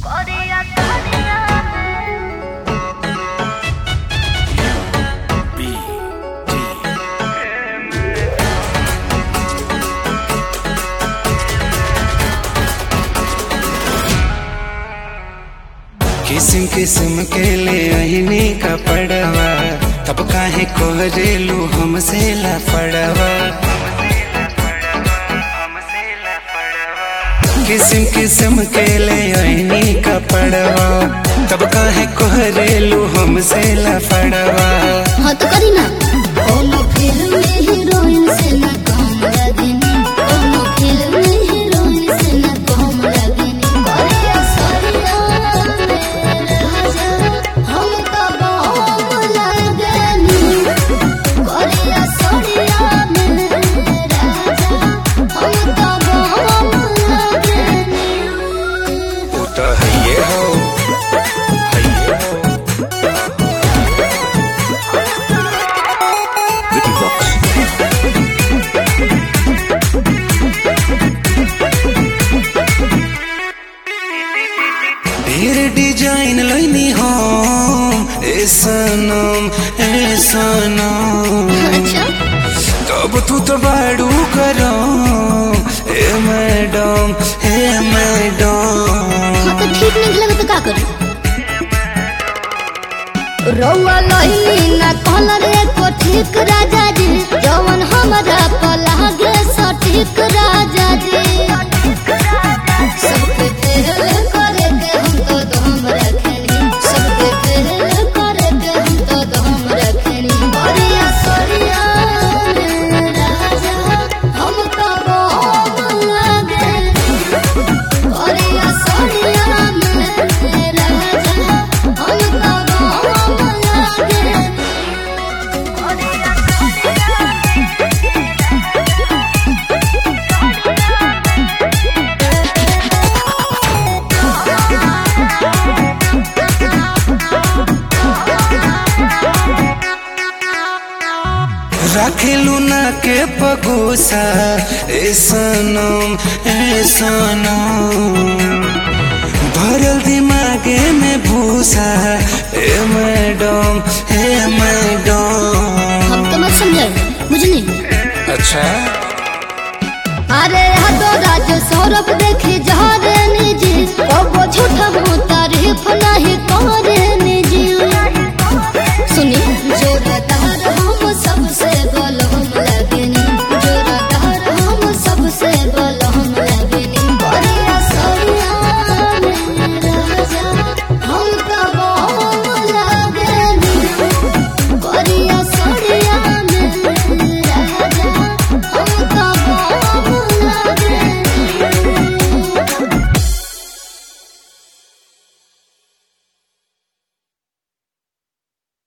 किस्म किस्म के ले अहिनी का पड़वा, तब काहे कोहरेलू हमसे लफड़वा। किस्म किस्म के ले अहिनी का पड़वा, तब काहे कोहरेलू हमसे लफड़वा। हाँ तो करी ना। कोनो फिल्म में हीरोइन से ना कम लगनी, कोनो फिल्म में हीरोइन से ना कम लगनी। कोरिया सोरिया राजा हम तो बम लगनी, कोरिया सोरिया राजा हम तो बम लगनी। वो तो है ये हो, ढेर डिजाइन लैनी हम ए सनम ए सनम। अच्छा तब तू तो बाड़ू करो ए मैडम ए मैडम। हाँ तो ठीक नहीं लगा तो का करूं? रौआ लही ना कलर एको ठीक राजा जी, जवन हमरा को लागे सटीक राजा जी। सबके फेल करे के हम तो दम रखनी, सबके फेल करे के हम तो दम रखनी। कोरिया सोरिया राजा हम तो बम लगनी, कोरिया सोरिया राजा हम तो बम लगनी। रखेलू ना के पगोसा ए सनम ए सनम। भरल दिमागे में भूसा ए मैडम ए मैडम। हम तो मत समझ मुझे नहीं। अच्छा अरे हदो राजो